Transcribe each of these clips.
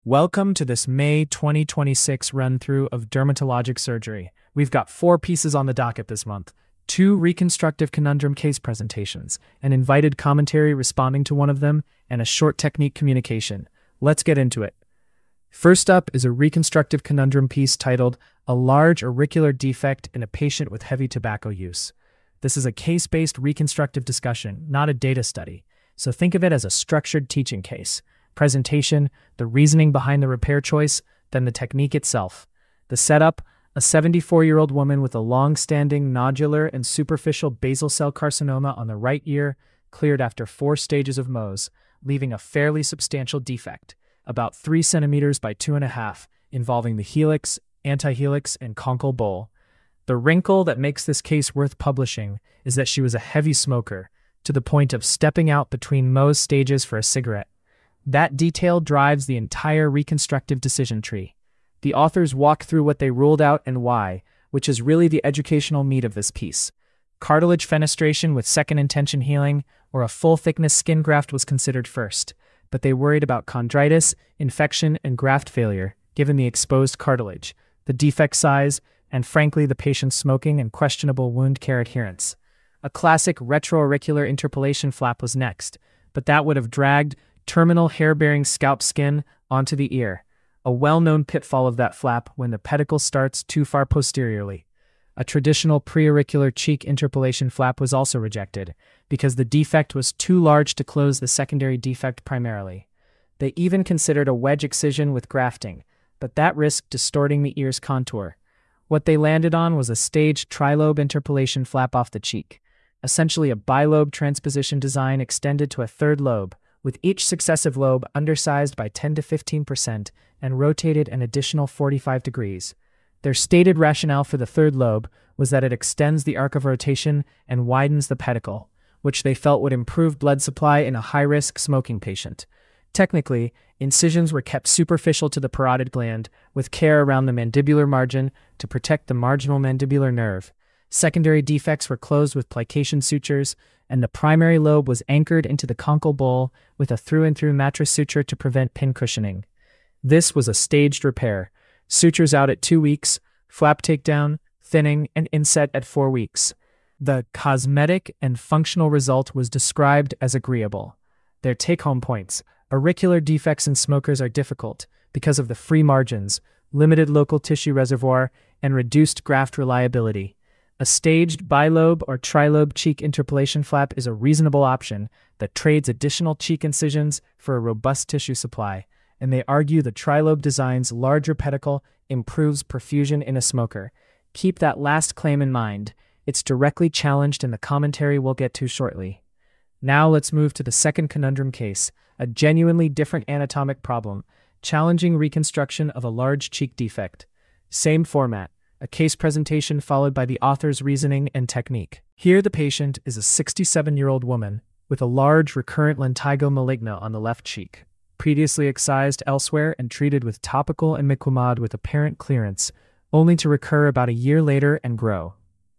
Welcome to this May 2026 run-through of dermatologic surgery. We've got 4 pieces on the docket this month, 2 reconstructive conundrum case presentations, an invited commentary responding to one of them, and a short technique communication. Let's get into it. First up is a reconstructive conundrum piece titled, "A Large Auricular Defect in a Patient with Heavy Tobacco Use." This is a case-based reconstructive discussion, not a data study, so think of it as a structured teaching case. Presentation, the reasoning behind the repair choice, then the technique itself. The setup, a 74-year-old woman with a long-standing nodular and superficial basal cell carcinoma on the right ear, cleared after 4 stages of Mohs, leaving a fairly substantial defect, about 3 centimeters by 2.5, involving the helix, antihelix, and conchal bowl. The wrinkle that makes this case worth publishing is that she was a heavy smoker, to the point of stepping out between Mohs stages for a cigarette. That detail drives the entire reconstructive decision tree. The authors walk through what they ruled out and why, which is really the educational meat of this piece. Cartilage fenestration with second intention healing or a full-thickness skin graft was considered first, but they worried about chondritis, infection, and graft failure, given the exposed cartilage, the defect size, and frankly the patient's smoking and questionable wound care adherence. A classic retroauricular interpolation flap was next, but that would have dragged terminal hair-bearing scalp skin onto the ear, a well-known pitfall of that flap when the pedicle starts too far posteriorly. A traditional preauricular cheek interpolation flap was also rejected, because the defect was too large to close the secondary defect primarily. They even considered a wedge excision with grafting, but that risked distorting the ear's contour. What they landed on was a staged trilobe interpolation flap off the cheek, essentially a bilobe transposition design extended to a third lobe, with each successive lobe undersized by 10 to 15% and rotated an additional 45 degrees. Their stated rationale for the third lobe was that it extends the arc of rotation and widens the pedicle, which they felt would improve blood supply in a high-risk smoking patient. Technically, incisions were kept superficial to the parotid gland, with care around the mandibular margin to protect the marginal mandibular nerve. Secondary defects were closed with plication sutures, and the primary lobe was anchored into the conchal bowl with a through-and-through mattress suture to prevent pin cushioning. This was a staged repair. Sutures out at 2 weeks, flap takedown, thinning, and inset at 4 weeks. The cosmetic and functional result was described as agreeable. Their take-home points: auricular defects in smokers are difficult because of the free margins, limited local tissue reservoir, and reduced graft reliability. A staged bilobe or trilobe cheek interpolation flap is a reasonable option that trades additional cheek incisions for a robust tissue supply, and they argue the trilobe design's larger pedicle improves perfusion in a smoker. Keep that last claim in mind. It's directly challenged in the commentary we'll get to shortly. Now let's move to the second conundrum case, a genuinely different anatomic problem, challenging reconstruction of a large cheek defect. Same format. A case presentation followed by the author's reasoning and technique. Here the patient is a 67-year-old woman with a large recurrent lentigo maligna on the left cheek, previously excised elsewhere and treated with topical and imiquimod with apparent clearance, only to recur about a year later and grow.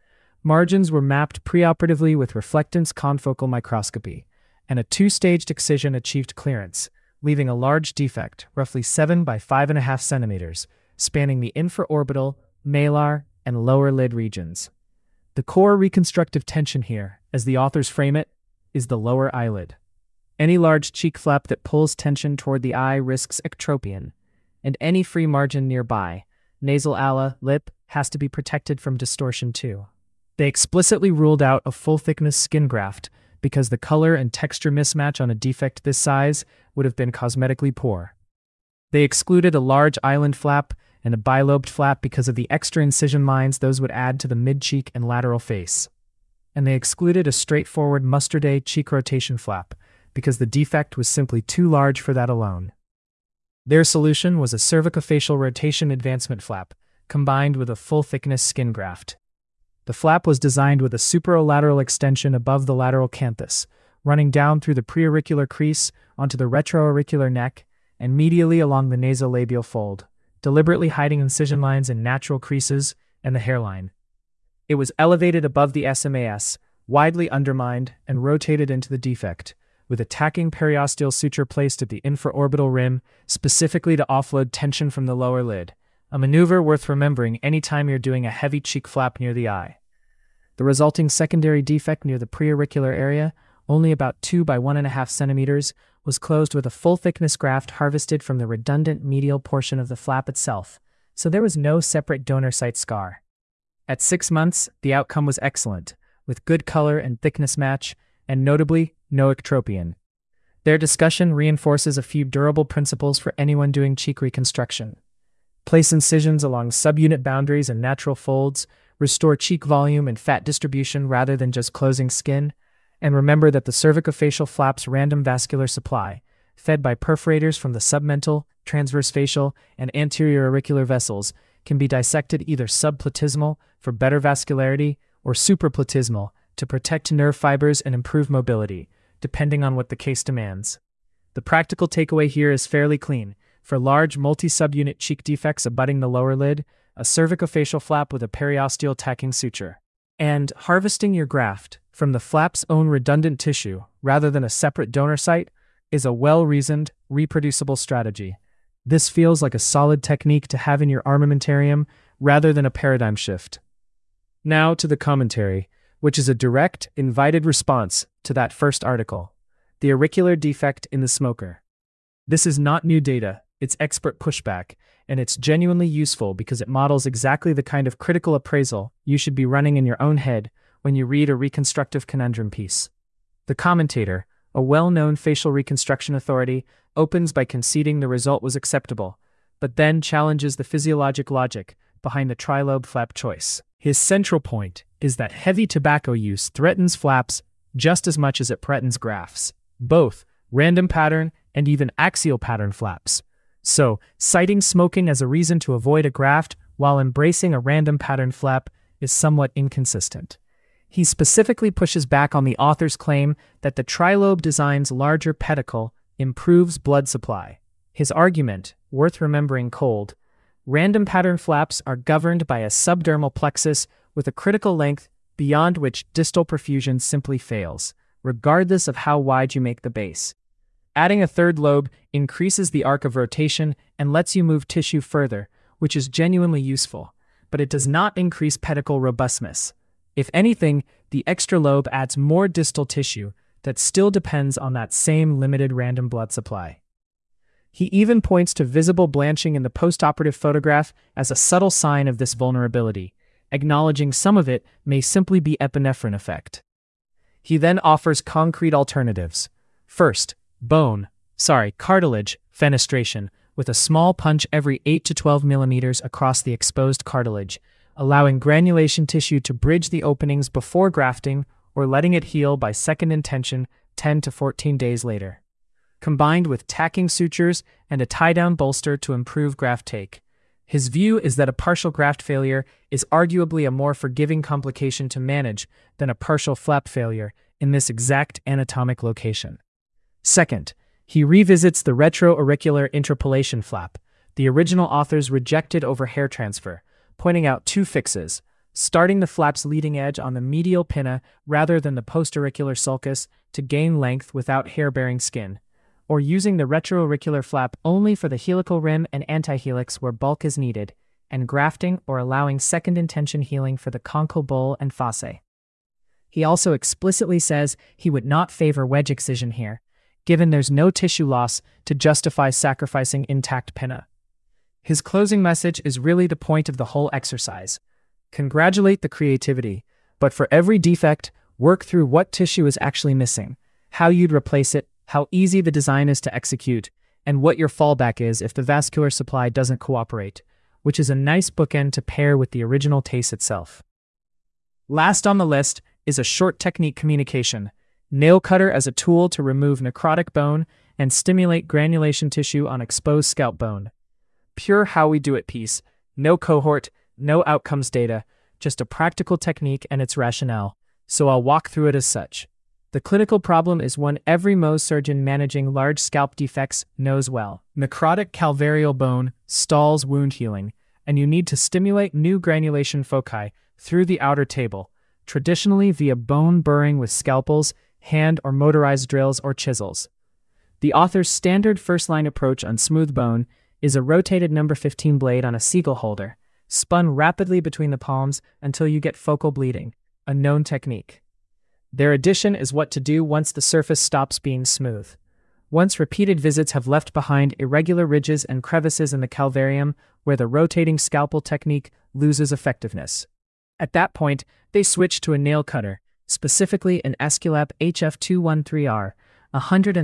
Margins were mapped preoperatively with reflectance confocal microscopy, and a 2-staged excision achieved clearance, leaving a large defect, roughly 7 by 5.5 centimeters, spanning the infraorbital, malar, and lower lid regions. The core reconstructive tension here, as the authors frame it, is the lower eyelid. Any large cheek flap that pulls tension toward the eye risks ectropion, and any free margin nearby, nasal ala, lip, has to be protected from distortion too. They explicitly ruled out a full-thickness skin graft because the color and texture mismatch on a defect this size would have been cosmetically poor. They excluded a large island flap and a bilobed flap because of the extra incision lines those would add to the mid-cheek and lateral face. And they excluded a straightforward mustarde cheek rotation flap because the defect was simply too large for that alone. Their solution was a cervicofacial rotation advancement flap, combined with a full-thickness skin graft. The flap was designed with a superolateral extension above the lateral canthus, running down through the preauricular crease onto the retroauricular neck and medially along the nasolabial fold, deliberately hiding incision lines in natural creases and the hairline. It was elevated above the SMAS, widely undermined, and rotated into the defect, with a tacking periosteal suture placed at the infraorbital rim, specifically to offload tension from the lower lid, a maneuver worth remembering anytime you're doing a heavy cheek flap near the eye. The resulting secondary defect near the preauricular area, only about 2 by 1.5 centimeters, was closed with a full-thickness graft harvested from the redundant medial portion of the flap itself, so there was no separate donor site scar. At 6 months, the outcome was excellent, with good color and thickness match, and notably, no ectropion. Their discussion reinforces a few durable principles for anyone doing cheek reconstruction. Place incisions along subunit boundaries and natural folds, restore cheek volume and fat distribution rather than just closing skin, and remember that the cervicofacial flap's random vascular supply, fed by perforators from the submental, transverse facial, and anterior auricular vessels, can be dissected either subplatysmal for better vascularity or supraplatysmal to protect nerve fibers and improve mobility, depending on what the case demands. The practical takeaway here is fairly clean. For large multi-subunit cheek defects abutting the lower lid, a cervicofacial flap with a periosteal tacking suture, and harvesting your graft from the flap's own redundant tissue rather than a separate donor site is a well-reasoned, reproducible strategy. This feels like a solid technique to have in your armamentarium rather than a paradigm shift. Now to the commentary, which is a direct, invited response to that first article, the auricular defect in the smoker. This is not new data, it's expert pushback, and it's genuinely useful because it models exactly the kind of critical appraisal you should be running in your own head when you read a reconstructive conundrum piece. The commentator, a well-known facial reconstruction authority, opens by conceding the result was acceptable, but then challenges the physiologic logic behind the trilobe flap choice. His central point is that heavy tobacco use threatens flaps just as much as it threatens grafts, both random pattern and even axial pattern flaps. So, citing smoking as a reason to avoid a graft while embracing a random pattern flap is somewhat inconsistent. He specifically pushes back on the author's claim that the trilobe design's larger pedicle improves blood supply. His argument, worth remembering cold, random pattern flaps are governed by a subdermal plexus with a critical length beyond which distal perfusion simply fails, regardless of how wide you make the base. Adding a third lobe increases the arc of rotation and lets you move tissue further, which is genuinely useful, but it does not increase pedicle robustness. If anything, the extra lobe adds more distal tissue that still depends on that same limited random blood supply. He even points to visible blanching in the postoperative photograph as a subtle sign of this vulnerability, acknowledging some of it may simply be epinephrine effect. He then offers concrete alternatives. First, cartilage fenestration with a small punch every 8 to 12 millimeters across the exposed cartilage, allowing granulation tissue to bridge the openings before grafting or letting it heal by second intention 10 to 14 days later. Combined with tacking sutures and a tie-down bolster to improve graft take. His view is that a partial graft failure is arguably a more forgiving complication to manage than a partial flap failure in this exact anatomic location. Second, he revisits the retroauricular interpolation flap, the original authors rejected over hair transfer, pointing out two fixes: starting the flap's leading edge on the medial pinna rather than the postauricular sulcus to gain length without hair-bearing skin, or using the retroauricular flap only for the helical rim and antihelix where bulk is needed, and grafting or allowing second intention healing for the conchal bowl and fossae. He also explicitly says he would not favor wedge excision here, given there's no tissue loss to justify sacrificing intact pinna. His closing message is really the point of the whole exercise. Congratulate the creativity, but for every defect, work through what tissue is actually missing, how you'd replace it, how easy the design is to execute, and what your fallback is if the vascular supply doesn't cooperate, which is a nice bookend to pair with the original TACE itself. Last on the list is a short technique communication, nail cutter as a tool to remove necrotic bone and stimulate granulation tissue on exposed scalp bone. Pure how we do it piece, no cohort, no outcomes data, just a practical technique and its rationale, so I'll walk through it as such. The clinical problem is one every Mohs surgeon managing large scalp defects knows well. Necrotic calvarial bone stalls wound healing, and you need to stimulate new granulation foci through the outer table, traditionally via bone burring with scalpels, hand or motorized drills or chisels. The author's standard first-line approach on smooth bone is a rotated number 15 blade on a Siegel holder, spun rapidly between the palms until you get focal bleeding, a known technique. Their addition is what to do once the surface stops being smooth. Once repeated visits have left behind irregular ridges and crevices in the calvarium where the rotating scalpel technique loses effectiveness. At that point, they switch to a nail cutter, specifically an Esculap HF213R, a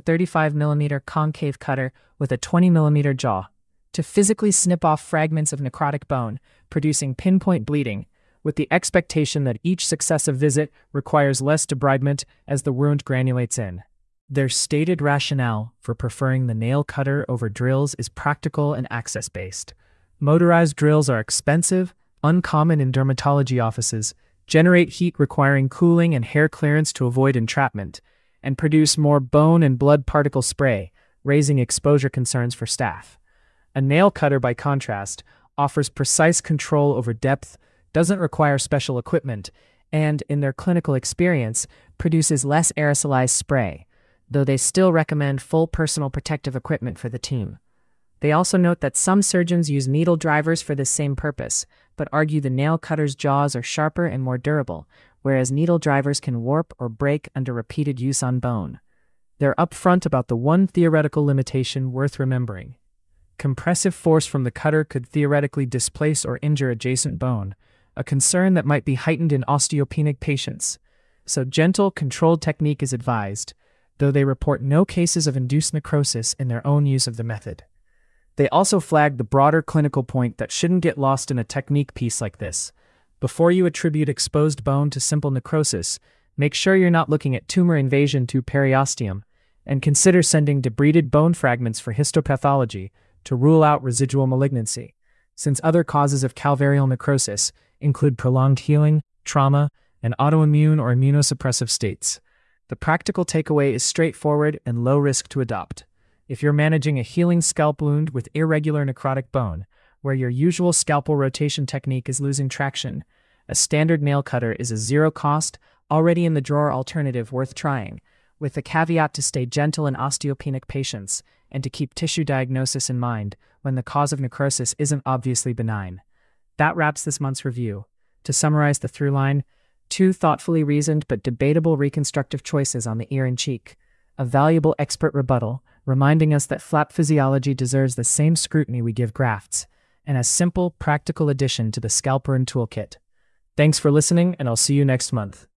135mm concave cutter with a 20mm jaw, to physically snip off fragments of necrotic bone, producing pinpoint bleeding, with the expectation that each successive visit requires less debridement as the wound granulates in. Their stated rationale for preferring the nail cutter over drills is practical and access-based. Motorized drills are expensive, uncommon in dermatology offices, generate heat requiring cooling and hair clearance to avoid entrapment, and produce more bone and blood particle spray, raising exposure concerns for staff. A nail cutter, by contrast, offers precise control over depth, doesn't require special equipment, and, in their clinical experience, produces less aerosolized spray, though they still recommend full personal protective equipment for the team. They also note that some surgeons use needle drivers for this same purpose, but argue the nail cutter's jaws are sharper and more durable, whereas needle drivers can warp or break under repeated use on bone. They're upfront about the one theoretical limitation worth remembering. Compressive force from the cutter could theoretically displace or injure adjacent bone, a concern that might be heightened in osteopenic patients, so gentle, controlled technique is advised, though they report no cases of induced necrosis in their own use of the method. They also flag the broader clinical point that shouldn't get lost in a technique piece like this. Before you attribute exposed bone to simple necrosis, make sure you're not looking at tumor invasion to periosteum, and consider sending debrided bone fragments for histopathology to rule out residual malignancy, since other causes of calvarial necrosis include prolonged healing, trauma, and autoimmune or immunosuppressive states. The practical takeaway is straightforward and low risk to adopt. If you're managing a healing scalp wound with irregular necrotic bone, where your usual scalpel rotation technique is losing traction, a standard nail cutter is a zero-cost, already-in-the-drawer alternative worth trying, with the caveat to stay gentle in osteopenic patients and to keep tissue diagnosis in mind when the cause of necrosis isn't obviously benign. That wraps this month's review. To summarize the through-line, 2 thoughtfully reasoned but debatable reconstructive choices on the ear and cheek, a valuable expert rebuttal, reminding us that flap physiology deserves the same scrutiny we give grafts, and a simple, practical addition to the scalp burn toolkit. Thanks for listening, and I'll see you next month.